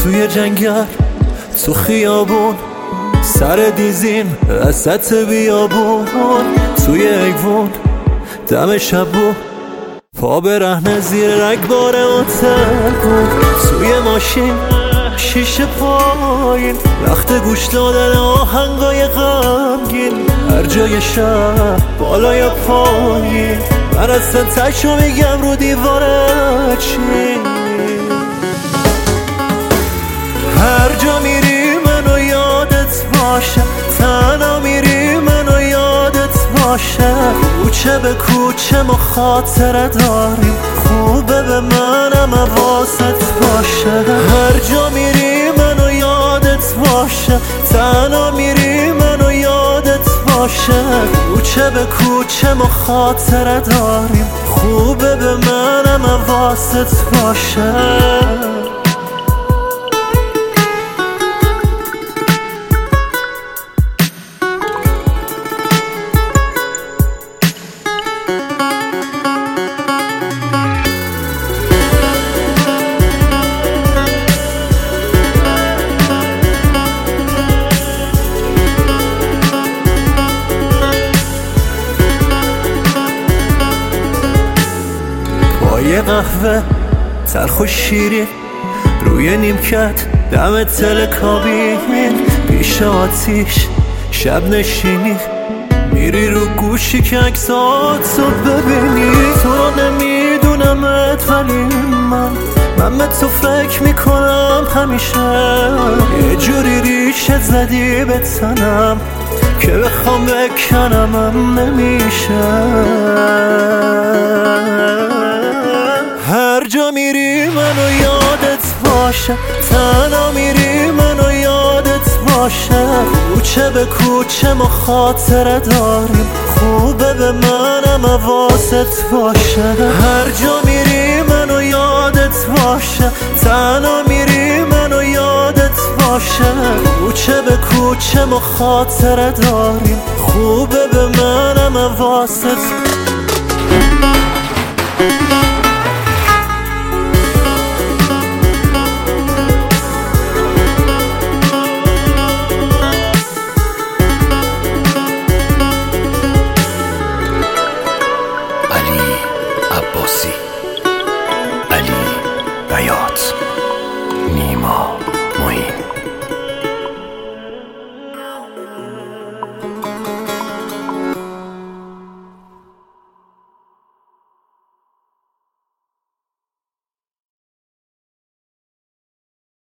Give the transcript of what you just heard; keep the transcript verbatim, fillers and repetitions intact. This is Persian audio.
توی جنگل، تو خیابون، سر دیزین وسط بیابون، توی ایوون دم شبو، پا برهنه زیر رگبار هتل بود، توی ماشین شیشه پایین، وقت گوش دادن آهنگای غمگین، هر جای شهر بالا یا پایین، من اصلا تشو میگم رو دیواره چی. هر جا میری منو یادت باشه، تنها میری منو یادت باشه، کوچه به کوچه ما خاطره داریم، خوبه به منم حواست باشه. هر جا میری منو یادت باشه، تنها میری منو یادت باشه، کوچه به کوچه ما خاطره داریم، خوبه به منم حواست باشه. یه قهوه تلخ و شیرین روی نیمکت دم تل کابین، پیش آتیش شب نشینی، میری رو گوشی که عکساتو ببینی. تو نمیدونمت ولی من من به تو فکر میکنم همیشه، یه جوری ریشه زدی به تنم که بخوام بکنمم نمیشه. هر جا میری منو یادت باشه، تنها میری منو یادت باشه، کوچه به کوچه ما خاطره داریم، خوبه به منم حواست باشه. هر جا میری منو یادت باشه، تنها میری منو یادت باشه، کوچه به کوچه ما خاطره داریم، خوبه به منم حواست